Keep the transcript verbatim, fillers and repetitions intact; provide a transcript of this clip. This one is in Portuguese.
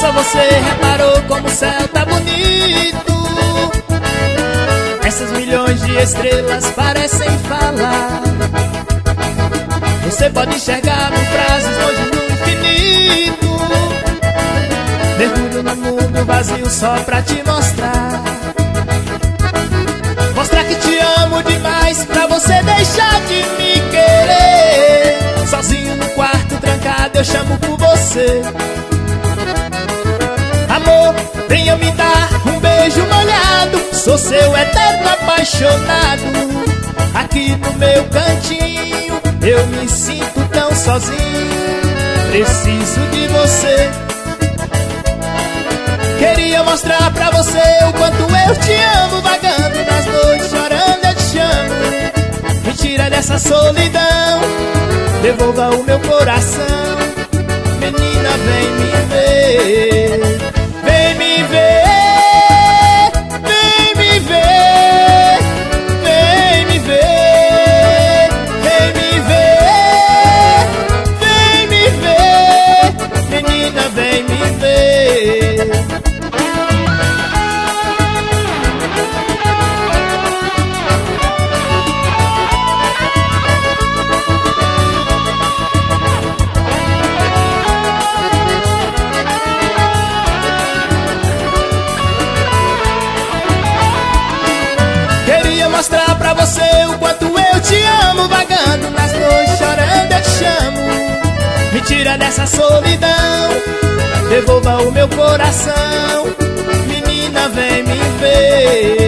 Só você reparou como o céu tá bonito. Essas milhões de estrelas parecem falar. Você pode enxergar mil frases longe no infinito. Mergulho no mundo vazio só pra te mostrar. Mostrar que te amo demais pra você deixar de me querer. Sozinho no quarto trancado eu chamo por você. Amor, venha me dar um beijo molhado. Sou seu eterno apaixonado. Aqui no meu cantinho eu me sinto tão sozinho. Preciso de você. Queria mostrar pra você o quanto eu te amo. Vagando nas noites, chorando eu te chamo. Me tira dessa solidão, devolva o meu coração. Menina, vem me ver. Vem me ver. Vem me ver. Vem me ver. Vem me ver. Vem me ver. Menina, vem me ver. Mostrar pra você o quanto eu te amo. Vagando nas noites, chorando eu te chamo. Me tira dessa solidão, devolva o meu coração. Menina, vem me ver.